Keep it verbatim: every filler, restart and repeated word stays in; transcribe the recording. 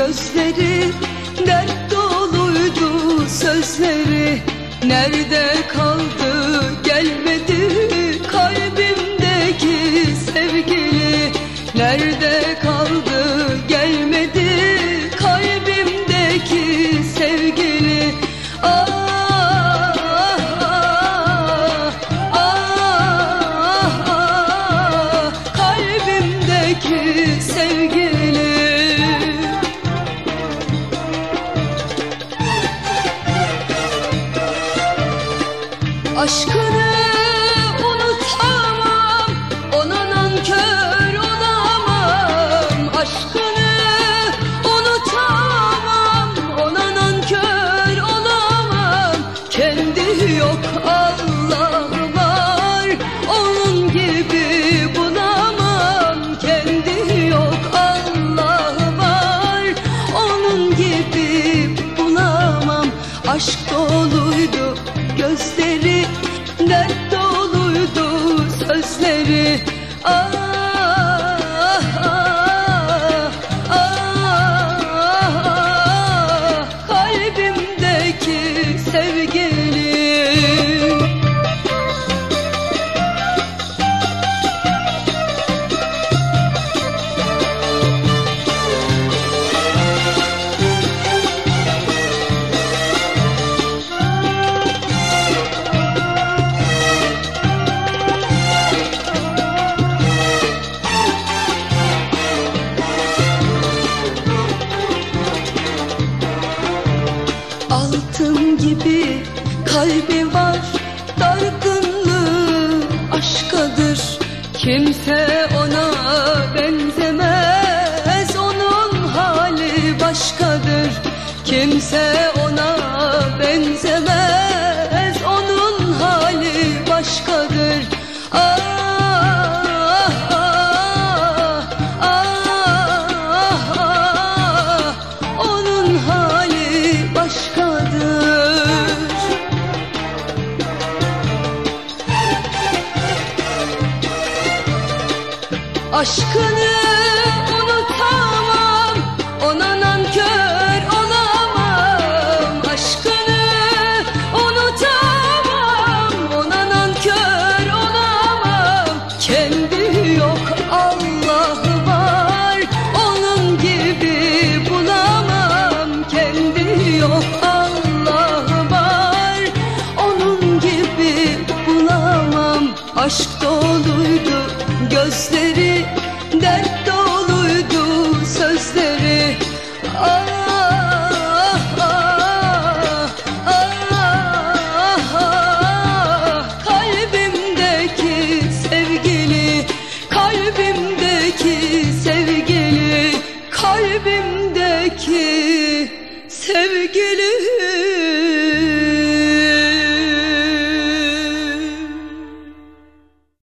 gözleri, dert doluydu sözleri. Nerede kaldı gelmedi kalbimdeki sevgili? Nerede kaldı gelmedi kalbimdeki sevgili? Ah, ah, ah, ah, kalbimdeki sevgili. Aşkını unutamam, ona nankör olamam. Aşkını unutamam, ona nankör olamam. Kendi yok Allah var, onun gibi bulamam. Kendi yok Allah var, onun gibi bulamam. Aşk doluydu gözleri, dert doluydu sözleri. Ah, ah, ah, ah, kalbimdeki sevgili. Altın gibi kalbi var, dargınlığı aşkadır. Kimse ona benzemez, onun hali başkadır. Kimse ona benzemez, onun hali başkadır. Ah, ah, ah, ah, onun hali başkadır. Aşkını unutamam, ona nankör olamam. Aşkını unutamam, ona nankör olamam. Kendi yok Allah var, onun gibi bulamam. Kendi yok Allah var, onun gibi bulamam. Aşk doluydu gözleri, dert doluydu sözleri. Ah, ah, ah, ah, kalbimdeki sevgili, kalbimdeki sevgili, kalbimdeki sevgili.